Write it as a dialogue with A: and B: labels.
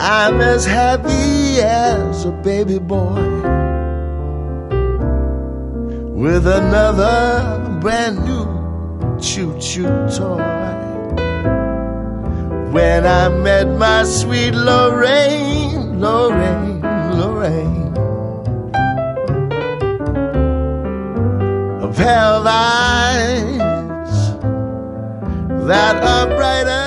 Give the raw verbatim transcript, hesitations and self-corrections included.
A: I'm as happy as a baby boy with another brand new choo-choo toy. When I met my sweet Lorraine, Lorraine, Lorraine, a pair of eyes that are brighter